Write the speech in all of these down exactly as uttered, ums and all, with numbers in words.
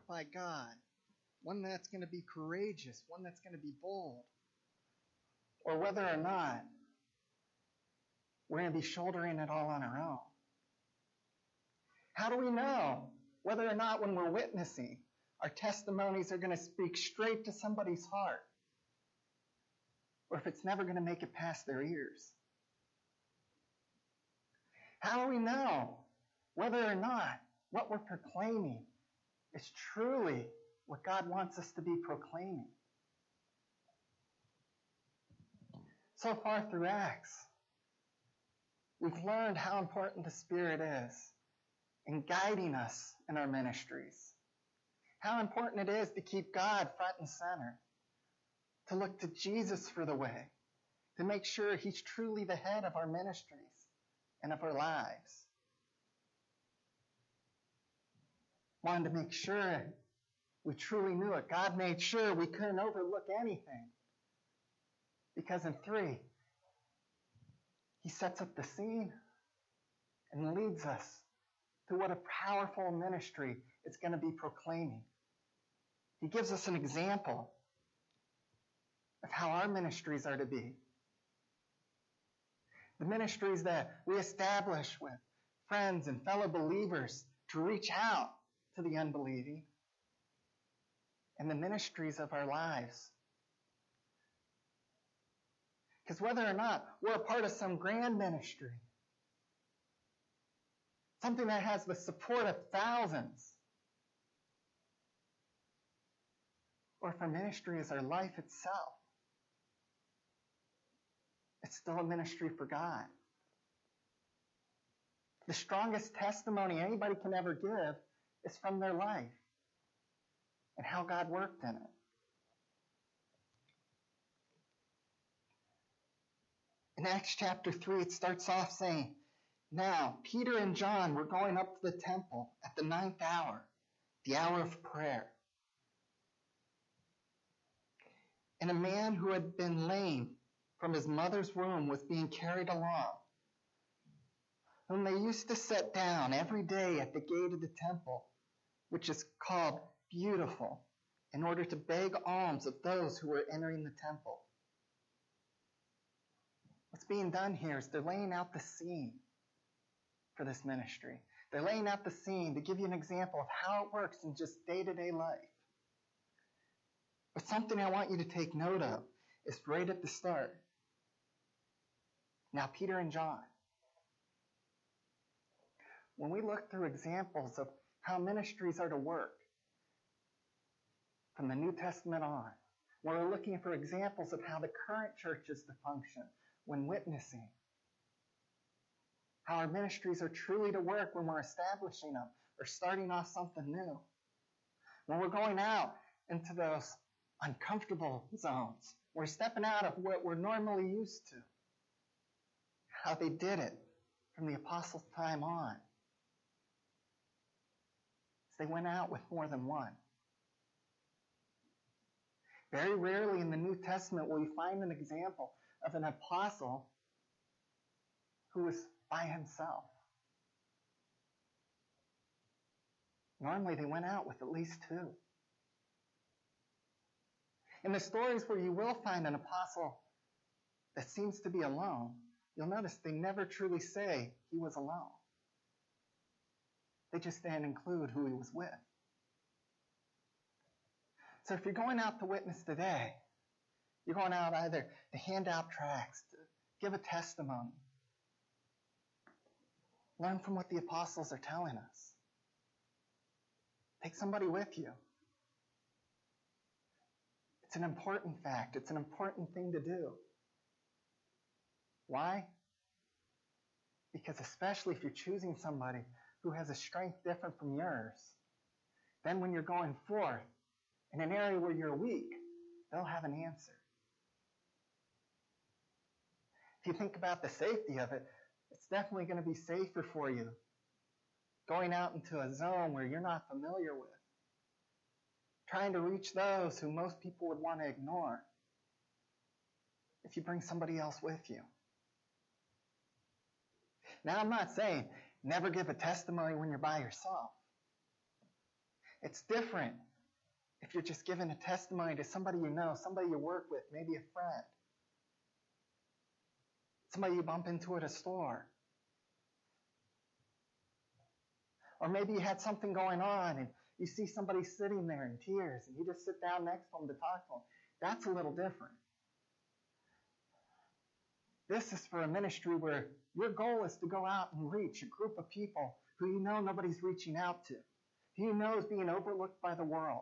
glorify God, one that's going to be courageous, one that's going to be bold, or whether or not we're going to be shouldering it all on our own. How do we know whether or not when we're witnessing, our testimonies are going to speak straight to somebody's heart, or if it's never going to make it past their ears? How do we know whether or not what we're proclaiming is truly what God wants us to be proclaiming? So far through Acts, we've learned how important the Spirit is in guiding us in our ministries. How important it is to keep God front and center, to look to Jesus for the way, to make sure He's truly the head of our ministries and of our lives. Wanted to make sure we truly knew it. God made sure we couldn't overlook anything. Because in three, He sets up the scene and leads us to what a powerful ministry it's going to be proclaiming. He gives us an example of how our ministries are to be. The ministries that we establish with friends and fellow believers to reach out to the unbelieving, and the ministries of our lives. Because whether or not we're a part of some grand ministry, something that has the support of thousands, or if our ministry is our life itself, it's still a ministry for God. The strongest testimony anybody can ever give is from their life and how God worked in it. In Acts chapter three, it starts off saying, "Now Peter and John were going up to the temple at the ninth hour, the hour of prayer. And a man who had been lame from his mother's womb was being carried along, whom they used to set down every day at the gate of the temple, which is called Beautiful, in order to beg alms of those who were entering the temple." What's being done here is they're laying out the scene for this ministry. They're laying out the scene to give you an example of how it works in just day-to-day life. But something I want you to take note of is right at the start. Now, Peter and John. When we look through examples of how ministries are to work from the New Testament on, we're looking for examples of how the current church is to function when witnessing, how our ministries are truly to work when we're establishing them or starting off something new, when we're going out into those uncomfortable zones, we're stepping out of what we're normally used to, how they did it from the apostles' time on. They went out with more than one. Very rarely in the New Testament will you find an example of an apostle who was by himself. Normally they went out with at least two. In the stories where you will find an apostle that seems to be alone, you'll notice they never truly say he was alone. They just then include who he was with. So if you're going out to witness today, you're going out either to hand out tracts, to give a testimony, learn from what the apostles are telling us. Take somebody with you. It's an important fact. It's an important thing to do. Why? Because especially if you're choosing somebody who has a strength different from yours, then when you're going forth in an area where you're weak, they'll have an answer. If you think about the safety of it, it's definitely going to be safer for you going out into a zone where you're not familiar with, trying to reach those who most people would want to ignore, if you bring somebody else with you. Now, I'm not saying never give a testimony when you're by yourself. It's different if you're just giving a testimony to somebody you know, somebody you work with, maybe a friend, somebody you bump into at a store. Or maybe you had something going on and you see somebody sitting there in tears and you just sit down next to them to talk to them. That's a little different. This is for a ministry where your goal is to go out and reach a group of people who you know nobody's reaching out to, who you know is being overlooked by the world.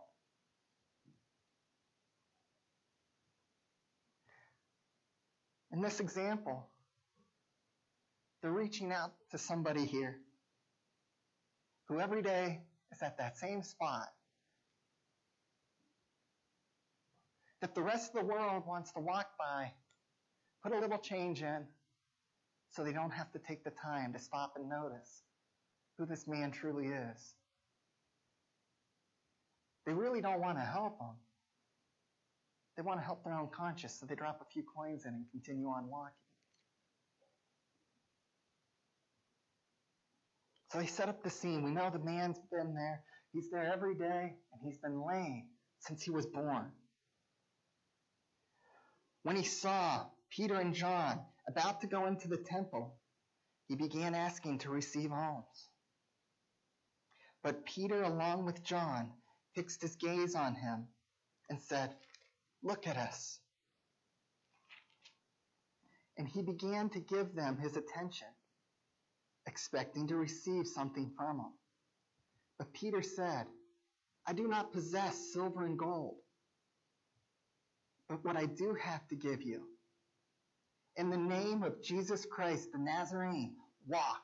In this example, they're reaching out to somebody here who every day is at that same spot that the rest of the world wants to walk by, put a little change in, so they don't have to take the time to stop and notice who this man truly is. They really don't want to help him. They want to help their own conscience, so they drop a few coins in and continue on walking. So he set up the scene. We know the man's been there. He's there every day, and he's been lame since he was born. When he saw Peter and John about to go into the temple, he began asking to receive alms. But Peter, along with John, fixed his gaze on him and said, "Look at us." And he began to give them his attention, expecting to receive something from them. But Peter said, "I do not possess silver and gold, but what I do have to give you. In the name of Jesus Christ, the Nazarene, walk."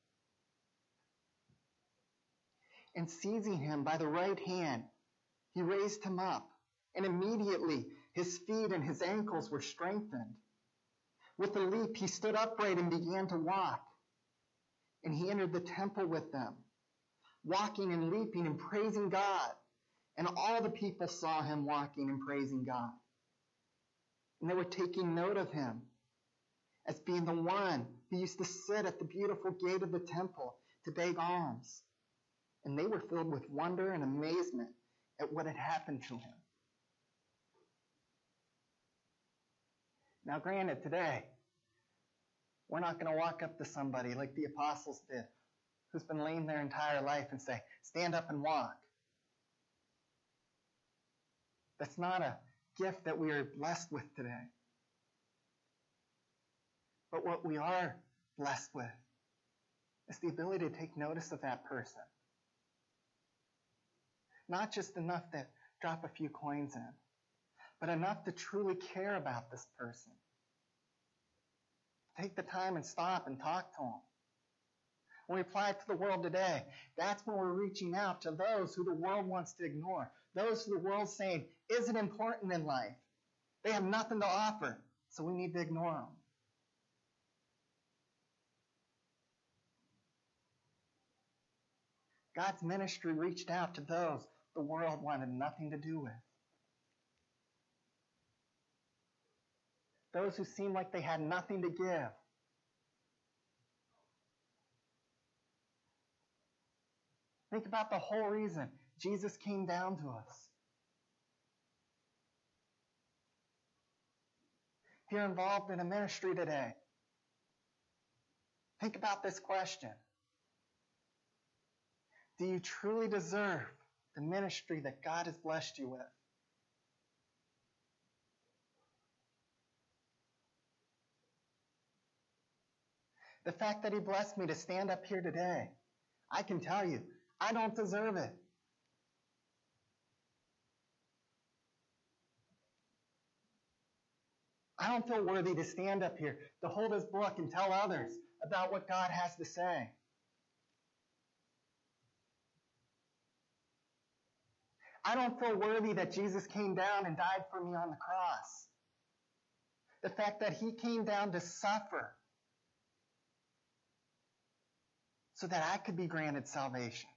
And seizing him by the right hand, he raised him up, and immediately his feet and his ankles were strengthened. With a leap, he stood upright and began to walk. And he entered the temple with them, walking and leaping and praising God. And all the people saw him walking and praising God. And they were taking note of him as being the one who used to sit at the beautiful gate of the temple to beg alms. And they were filled with wonder and amazement at what had happened to him. Now, granted, today, we're not going to walk up to somebody like the apostles did, who's been lame their entire life, and say, "Stand up and walk." That's not a gift that we are blessed with today. But what we are blessed with is the ability to take notice of that person. Not just enough to drop a few coins in, but enough to truly care about this person. Take the time and stop and talk to them. When we apply it to the world today, that's when we're reaching out to those who the world wants to ignore. Those who the world's saying isn't important in life. They have nothing to offer, so we need to ignore them. God's ministry reached out to those the world wanted nothing to do with. Those who seemed like they had nothing to give. Think about the whole reason Jesus came down to us. If you're involved in a ministry today, think about this question. Do you truly deserve the ministry that God has blessed you with? The fact that he blessed me to stand up here today, I can tell you, I don't deserve it. I don't feel worthy to stand up here, to hold his book and tell others about what God has to say. I don't feel worthy that Jesus came down and died for me on the cross. The fact that he came down to suffer so that I could be granted salvation.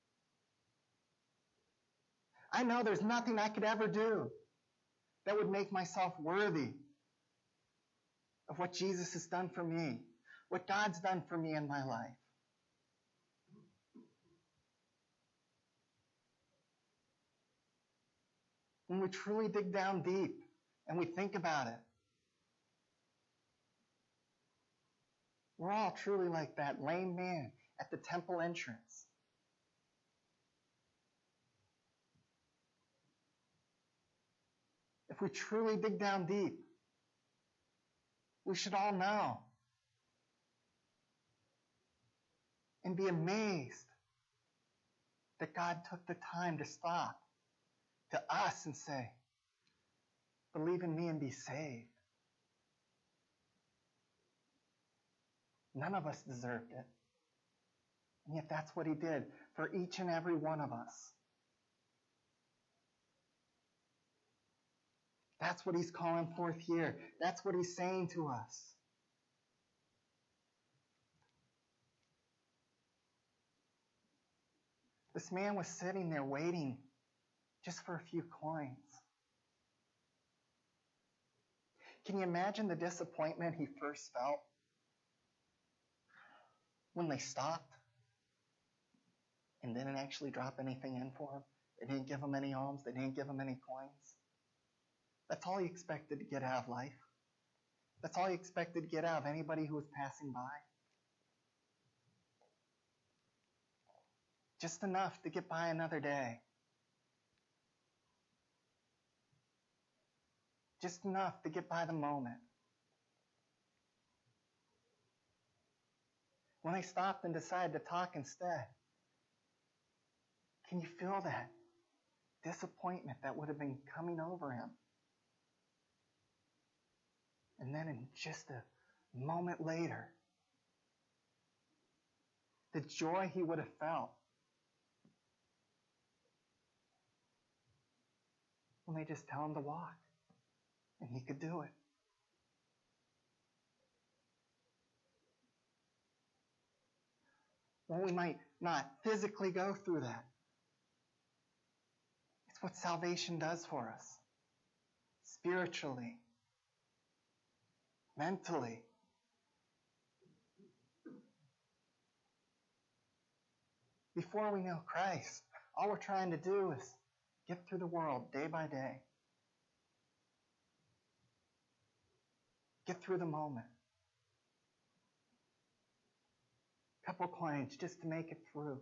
I know there's nothing I could ever do that would make myself worthy of what Jesus has done for me, what God's done for me in my life. when we truly dig down deep and we think about it, we're all truly like that lame man at the temple entrance. If we truly dig down deep, we should all know and be amazed that God took the time to stop to us and say, believe in me and be saved. None of us deserved it. And yet that's what he did for each and every one of us. That's what he's calling forth here. That's what he's saying to us. This man was sitting there waiting just for a few coins. Can you imagine the disappointment he first felt when they stopped and didn't actually drop anything in for him? They didn't give him any alms. They didn't give him any coins. That's all he expected to get out of life. That's all he expected to get out of anybody who was passing by. Just enough to get by another day. Just enough to get by the moment. When they stopped and decided to talk instead, can you feel that disappointment that would have been coming over him? And then in just a moment later, the joy he would have felt when they just tell him to walk, and he could do it. Well, we might not physically go through that. It's what salvation does for us. Spiritually. Mentally. Before we know Christ, all we're trying to do is get through the world day by day. Get through the moment. A couple coins just to make it through.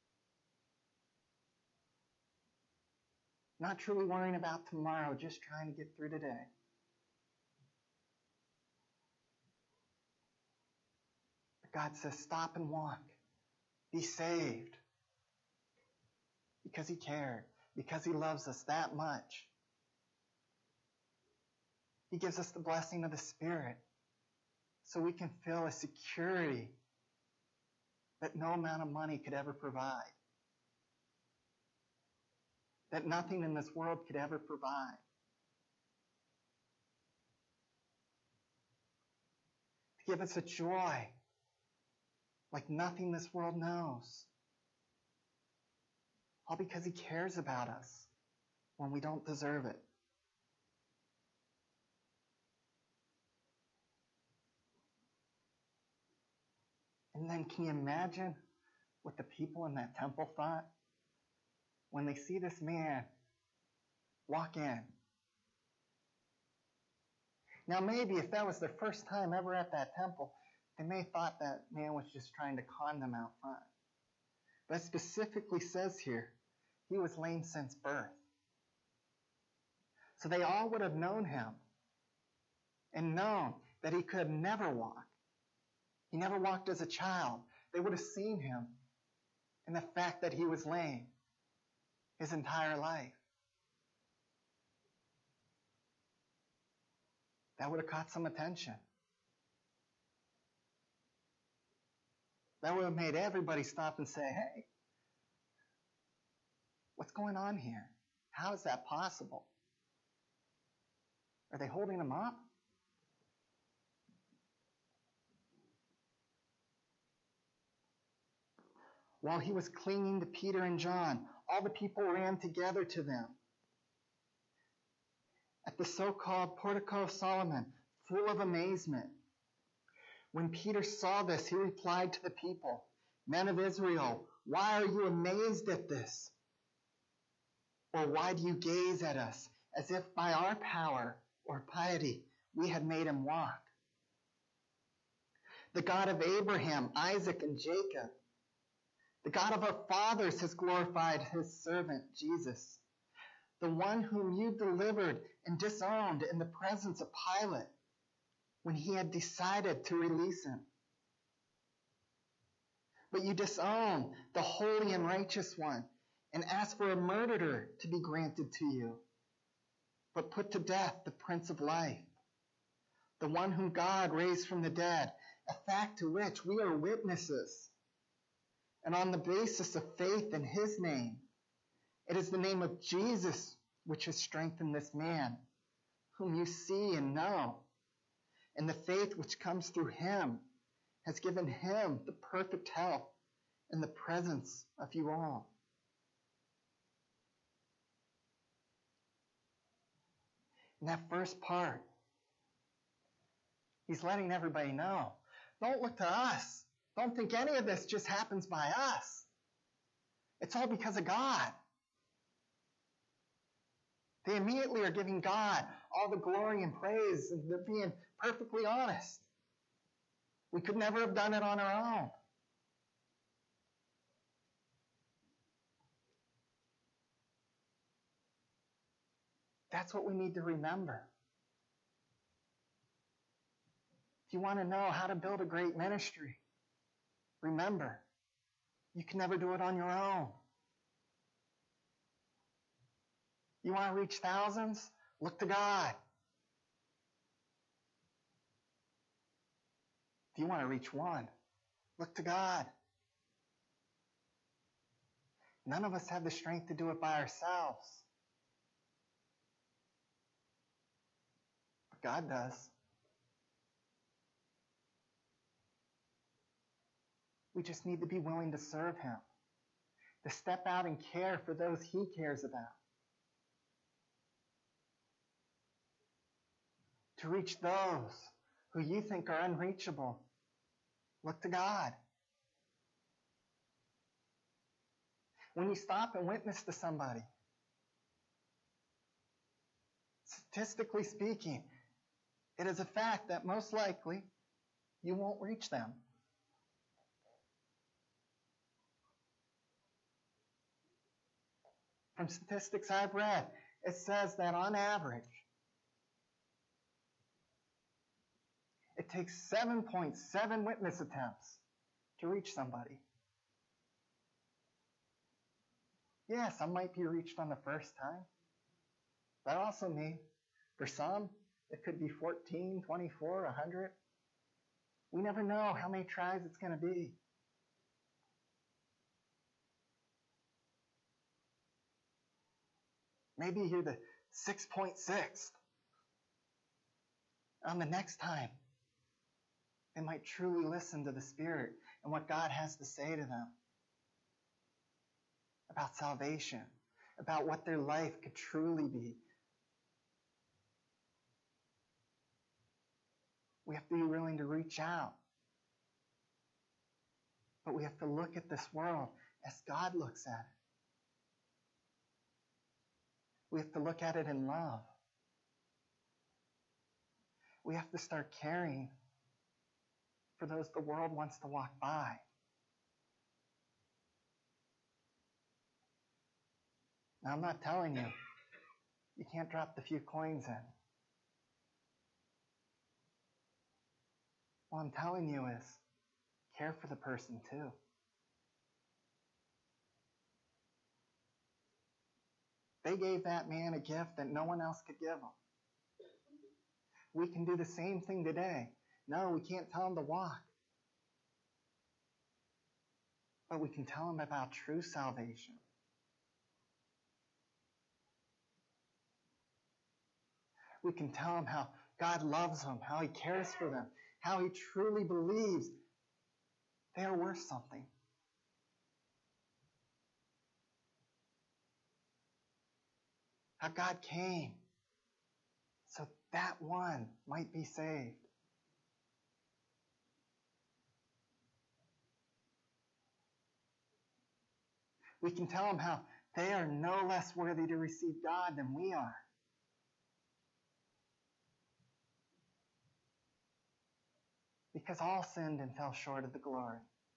Not truly worrying about tomorrow, just trying to get through today. But God says, stop and walk. Be saved. Because he cared. Because he loves us that much. He gives us the blessing of the Spirit so we can feel a security that no amount of money could ever provide. That nothing in this world could ever provide. To give us a joy like nothing this world knows. All because he cares about us when we don't deserve it. And then can you imagine what the people in that temple thought when they see this man walk in? Now maybe if that was their first time ever at that temple, they may have thought that man was just trying to con them out front. But it specifically says here, he was lame since birth. So they all would have known him and known that he could never walk. He never walked as a child. They would have seen him in the fact that he was lame his entire life. That would have caught some attention. That would have made everybody stop and say, hey, what's going on here? How is that possible? Are they holding him up? While he was clinging to Peter and John, all the people ran together to them. At the so-called Portico of Solomon, full of amazement. When Peter saw this, he replied to the people, Men of Israel, why are you amazed at this? Or why do you gaze at us as if by our power or piety we had made him walk? The God of Abraham, Isaac, and Jacob, the God of our fathers, has glorified his servant Jesus, the one whom you delivered and disowned in the presence of Pilate when he had decided to release him. But you disown the holy and righteous one and ask for a murderer to be granted to you, but put to death the Prince of Life, the one whom God raised from the dead, a fact to which we are witnesses. And on the basis of faith in his name, it is the name of Jesus which has strengthened this man, whom you see and know. And the faith which comes through him has given him the perfect health in the presence of you all. In that first part, he's letting everybody know, don't look to us. Don't think any of this just happens by us. It's all because of God. They immediately are giving God all the glory and praise, and they're being perfectly honest. We could never have done it on our own. That's what we need to remember. If you want to know how to build a great ministry, remember, you can never do it on your own. You want to reach thousands? Look to God. If you want to reach one, look to God. None of us have the strength to do it by ourselves. But God does. We just need to be willing to serve him, to step out and care for those he cares about, to reach those who you think are unreachable. Look to God. When you stop and witness to somebody, statistically speaking, it is a fact that most likely you won't reach them. From statistics I've read, it says that on average, it takes seven point seven witness attempts to reach somebody. Yeah, some might be reached on the first time. That also means, for some, it could be fourteen, twenty-four, one hundred. We never know how many tries it's going to be. Maybe you're the six point six. On the next time, they might truly listen to the Spirit and what God has to say to them about salvation, about what their life could truly be. We have to be willing to reach out. But we have to look at this world as God looks at it. We have to look at it in love. We have to start caring for those the world wants to walk by. Now, I'm not telling you, you can't drop the few coins in. What I'm telling you is, care for the person too. They gave that man a gift that no one else could give him. We can do the same thing today. No, we can't tell him to walk. But we can tell him about true salvation. We can tell them how God loves them, how he cares for them, how he truly believes they are worth something. How God came so that one might be saved. We can tell them how They are no less worthy to receive God than we are. Because all sinned and fell short of the glory.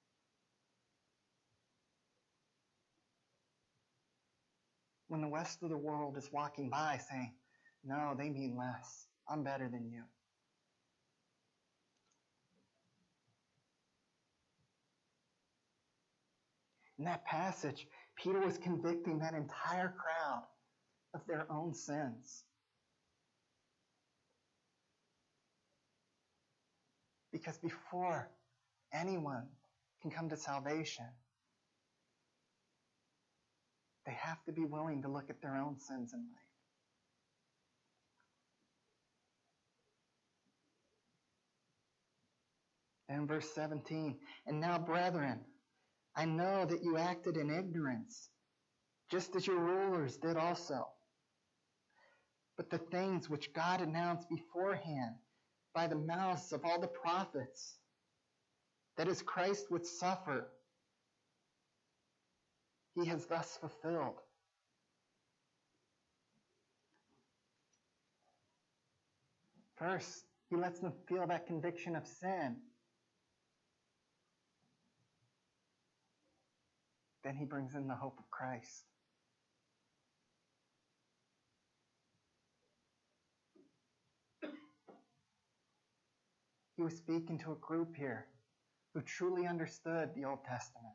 When the rest of the world is walking by saying, no, they mean less. I'm better than you. In that passage, Peter was convicting that entire crowd of their own sins. Because before anyone can come to salvation, they have to be willing to look at their own sins in life. And in verse seventeen, and now, brethren, I know that you acted in ignorance, just as your rulers did also. But the things which God announced beforehand by the mouths of all the prophets, that as Christ would suffer, he has thus fulfilled. First, he lets them feel that conviction of sin. Then he brings in the hope of Christ. He was speaking to a group here who truly understood the Old Testament.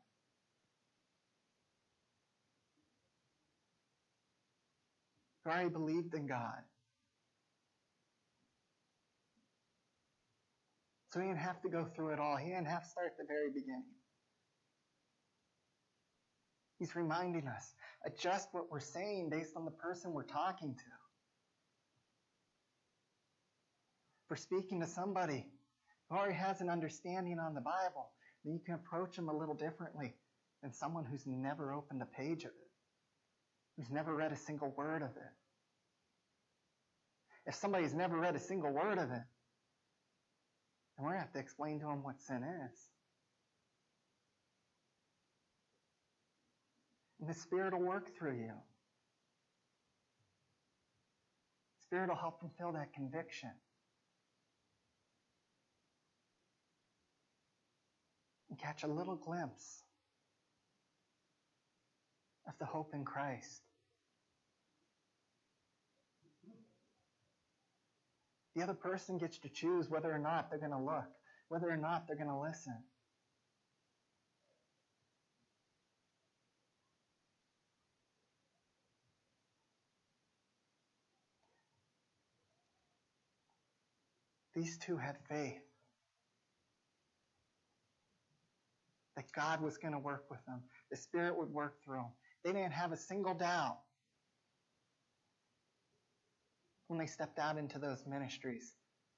Who already believed in God. So he didn't have to go through it all. He didn't have to start at the very beginning. He's reminding us, adjust what we're saying based on the person we're talking to. If we're speaking to somebody who already has an understanding on the Bible, then you can approach them a little differently than someone who's never opened a page of it, who's never read a single word of it. If somebody's never read a single word of it, then we're going to have to explain to them what sin is. And the Spirit will work through you. The Spirit will help them feel that conviction. And catch a little glimpse of the hope in Christ. The other person gets to choose whether or not they're going to look, whether or not they're going to listen. These two had faith that God was going to work with them. The Spirit would work through them. They didn't have a single doubt when they stepped out into those ministries.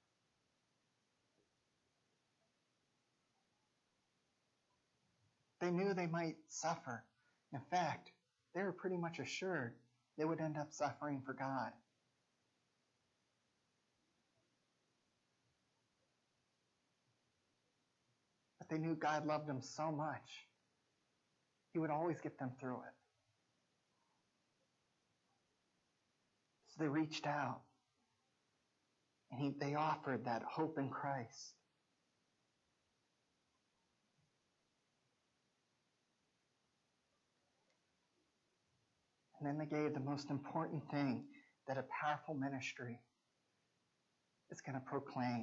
They knew they might suffer. In fact, they were pretty much assured they would end up suffering for God. But they knew God loved them so much, he would always get them through it. So they reached out, and he, they offered that hope in Christ. And then they gave the most important thing that a powerful ministry is going to proclaim.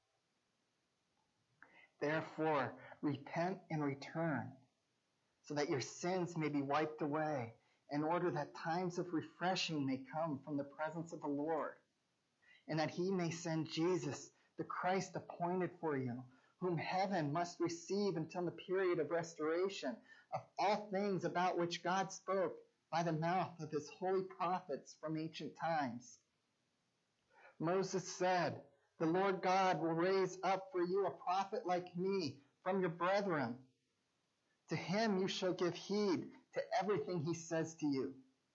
Therefore, repent and return, so that your sins may be wiped away, in order that times of refreshing may come from the presence of the Lord, and that he may send Jesus, the Christ appointed for you, whom heaven must receive until the period of restoration of all things about which God spoke by the mouth of his holy prophets from ancient times. Moses said, the Lord God will raise up for you a prophet like me from your brethren. To him you shall give heed to everything he says to you.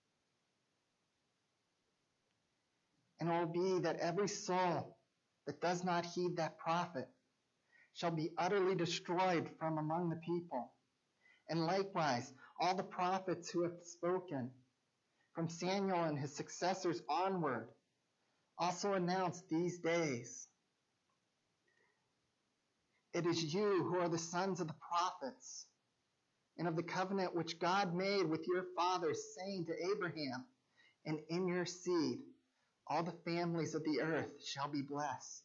And it will be that every soul that does not heed that prophet shall be utterly destroyed from among the people. And likewise, all the prophets who have spoken, from Samuel and his successors onward, also announced these days. It is you who are the sons of the prophets, and of the covenant which God made with your fathers, saying to Abraham, and in your seed all the families of the earth shall be blessed.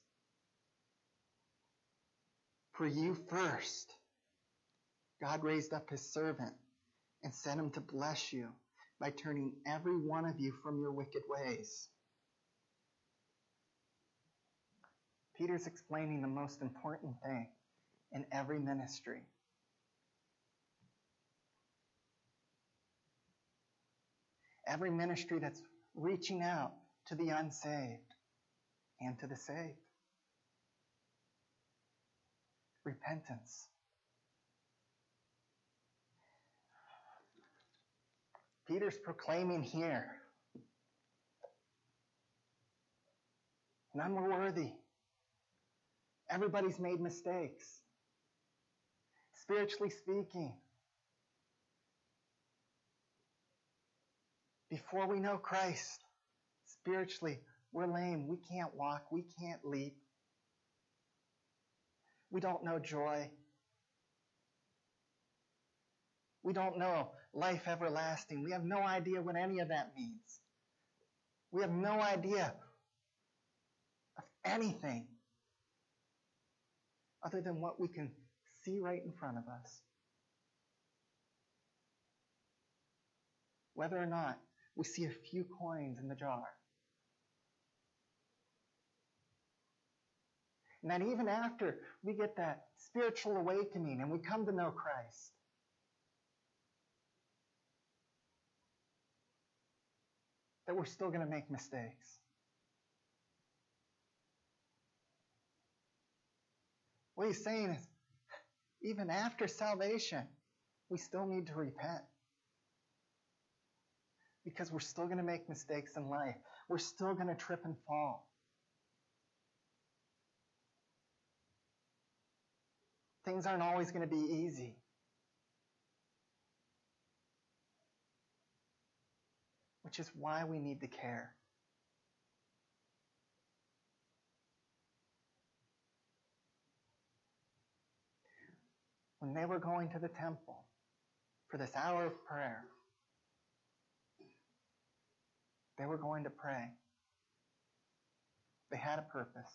For you first, God raised up his servant and sent him to bless you by turning every one of you from your wicked ways. Peter's explaining the most important thing in every ministry. Every ministry that's reaching out to the unsaved and to the saved. Repentance. Peter's proclaiming here, none were worthy. Everybody's made mistakes. Spiritually speaking, before we know Christ, spiritually, we're lame. We can't walk. We can't leap. We don't know joy. We don't know life everlasting. We have no idea what any of that means. We have no idea of anything other than what we can see right in front of us. Whether or not we see a few coins in the jar. And that even after we get that spiritual awakening and we come to know Christ, that we're still going to make mistakes. What he's saying is, even after salvation, we still need to repent. Because we're still going to make mistakes in life. We're still going to trip and fall. Things aren't always going to be easy. Which is why we need to care. When they were going to the temple for this hour of prayer, they were going to pray. They had a purpose.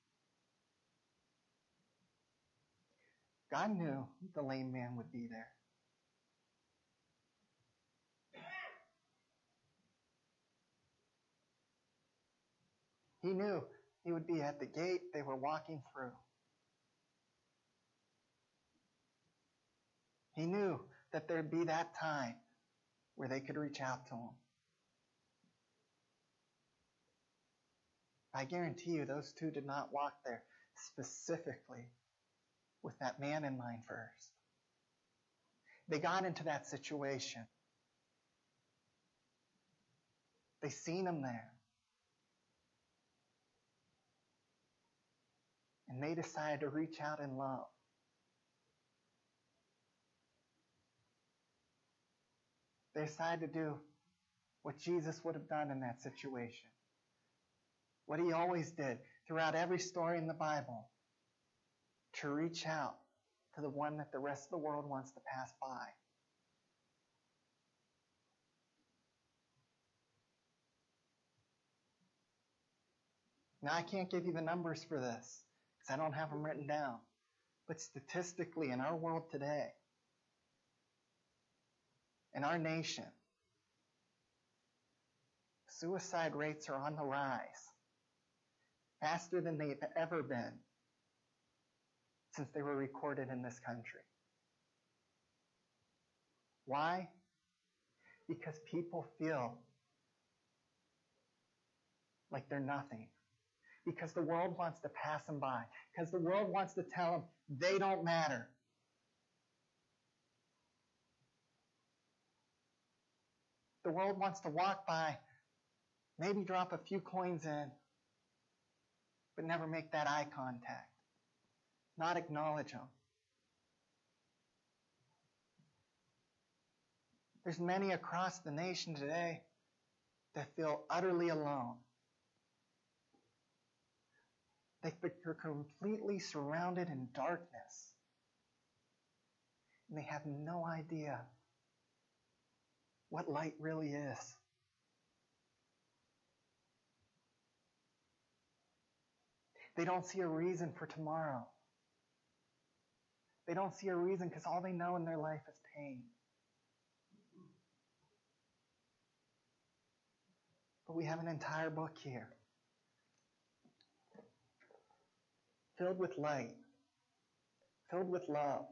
God knew the lame man would be there. He knew he would be at the gate they were walking through. He knew that there'd be that time where they could reach out to him. I guarantee you those two did not walk there specifically with that man in mind first. They got into that situation. They seen him there. And they decided to reach out in love. They decided to do what Jesus would have done in that situation. What he always did throughout every story in the Bible, to reach out to the one that the rest of the world wants to pass by. Now, I can't give you the numbers for this because I don't have them written down. But statistically, in our world today, in our nation, suicide rates are on the rise, faster than they've ever been since they were recorded in this country. Why? Because people feel like they're nothing. Because the world wants to pass them by. Because the world wants to tell them they don't matter. The world wants to walk by, maybe drop a few coins in, but never make that eye contact. Not acknowledge them. There's many across the nation today that feel utterly alone. They, they're completely surrounded in darkness. And they have no idea what light really is. They don't see a reason for tomorrow. They don't see a reason because all they know in their life is pain. But we have an entire book here filled with light, filled with love.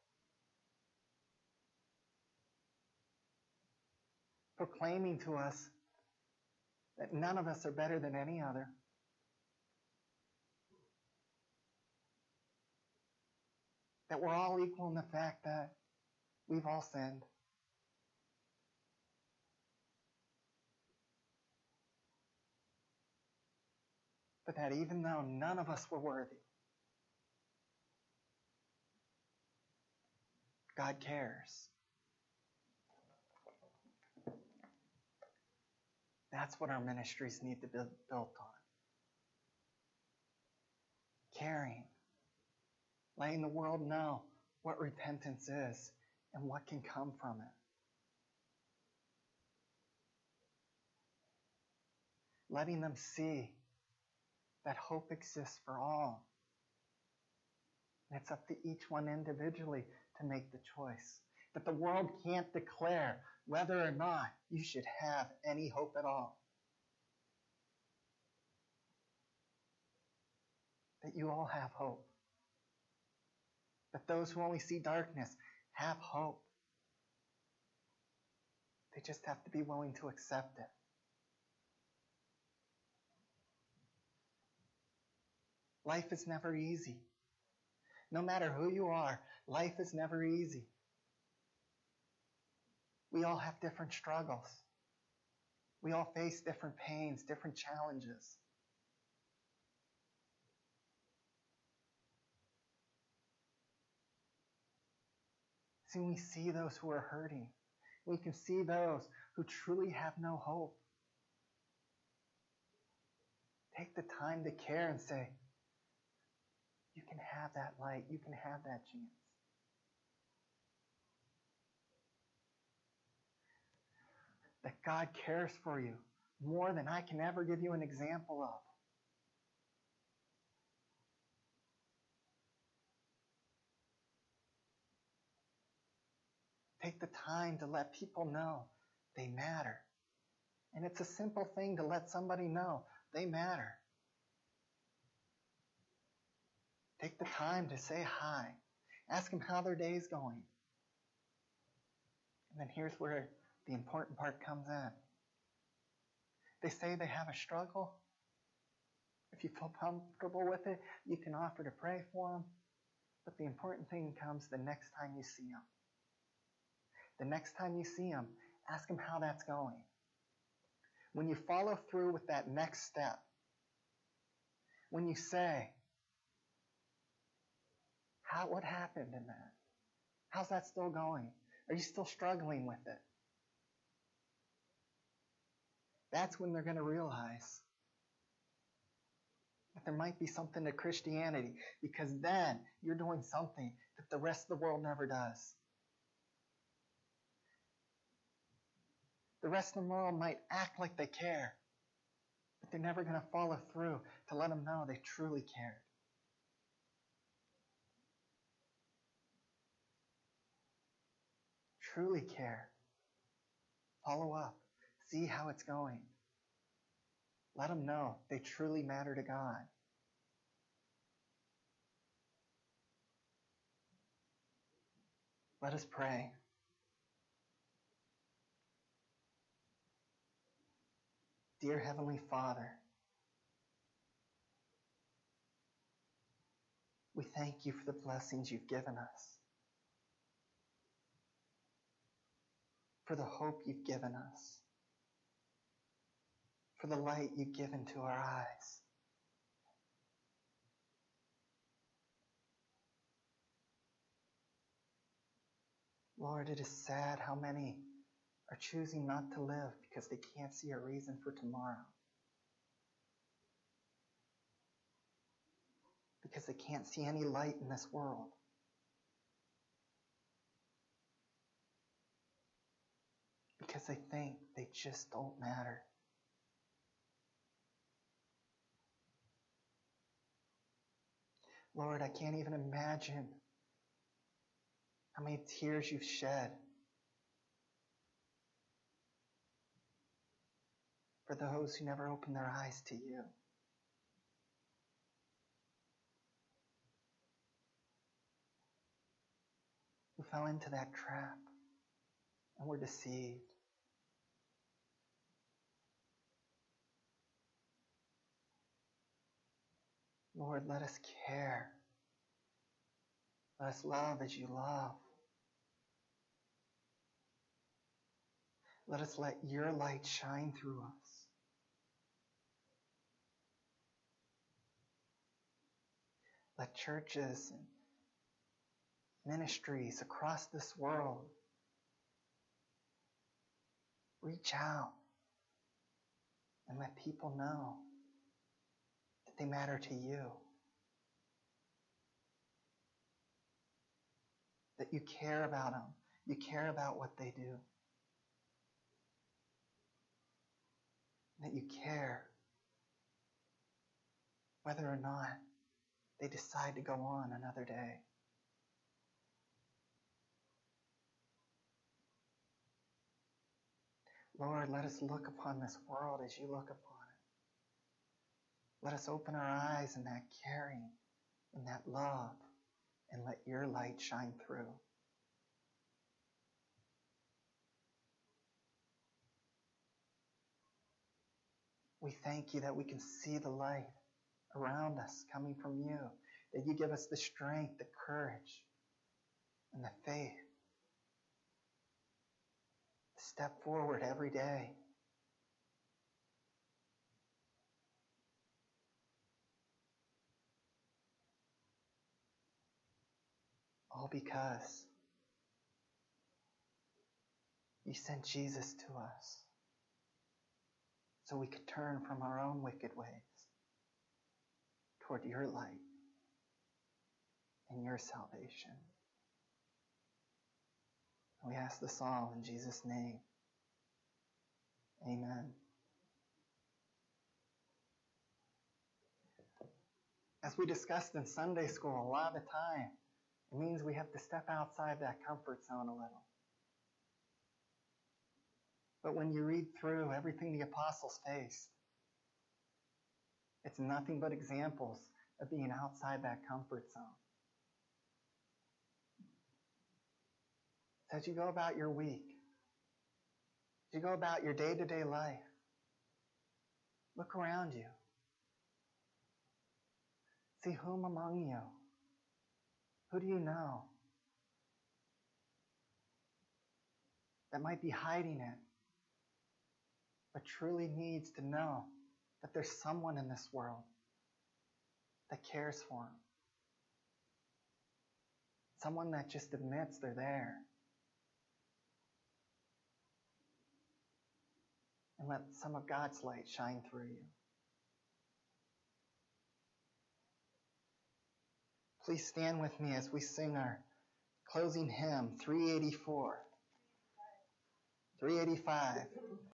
Proclaiming to us that none of us are better than any other. That we're all equal in the fact that we've all sinned. But that even though none of us were worthy, God cares. That's what our ministries need to be built on. Caring. Letting the world know what repentance is and what can come from it. Letting them see that hope exists for all. And it's up to each one individually to make the choice. That the world can't declare whether or not you should have any hope at all. That you all have hope. That those who only see darkness have hope. They just have to be willing to accept it. Life is never easy. No matter who you are, life is never easy. We all have different struggles. We all face different pains, different challenges. See, we see those who are hurting. We can see those who truly have no hope. Take the time to care and say, you can have that light. You can have that chance. That God cares for you more than I can ever give you an example of. Take the time to let people know they matter. And it's a simple thing to let somebody know they matter. Take the time to say hi. Ask them how their day's going. And then here's where the important part comes in. They say they have a struggle. If you feel comfortable with it, you can offer to pray for them. But the important thing comes the next time you see them. The next time you see them, ask them how that's going. When you follow through with that next step, when you say, How, what happened in that? How's that still going? Are you still struggling with it? That's when they're going to realize that there might be something to Christianity, because then you're doing something that the rest of the world never does. The rest of the world might act like they care, but they're never going to follow through to let them know they truly cared. Truly care. Follow up. See how it's going. Let them know they truly matter to God. Let us pray. Dear Heavenly Father, we thank you for the blessings you've given us, for the hope you've given us, for the light you've given to our eyes. Lord, it is sad how many are choosing not to live because they can't see a reason for tomorrow. Because they can't see any light in this world. Because they think they just don't matter. Lord, I can't even imagine how many tears you've shed for those who never opened their eyes to you. Who fell into that trap and were deceived. Lord, let us care. Let us love as you love. Let us let your light shine through us. Let churches and ministries across this world reach out and let people know that they matter to you. That you care about them. You care about what they do. That you care whether or not they decide to go on another day. Lord, let us look upon this world as you look upon it. Let us open our eyes in that caring, in that love, and let your light shine through. We thank you that we can see the light around us coming from you, that you give us the strength, the courage, and the faith to step forward every day. All because you sent Jesus to us so we could turn from our own wicked ways toward your light and your salvation. We ask this all in Jesus' name. Amen. As we discussed in Sunday school, a lot of the time, it means we have to step outside that comfort zone a little. But when you read through everything the apostles faced, it's nothing but examples of being outside that comfort zone. So as you go about your week, as you go about your day-to-day life, look around you. See whom among you. Who do you know that might be hiding it, but truly needs to know that there's someone in this world that cares for them? Someone that just admits they're there. And let some of God's light shine through you. Please stand with me as we sing our closing hymn, three eighty-four. three eighty-five.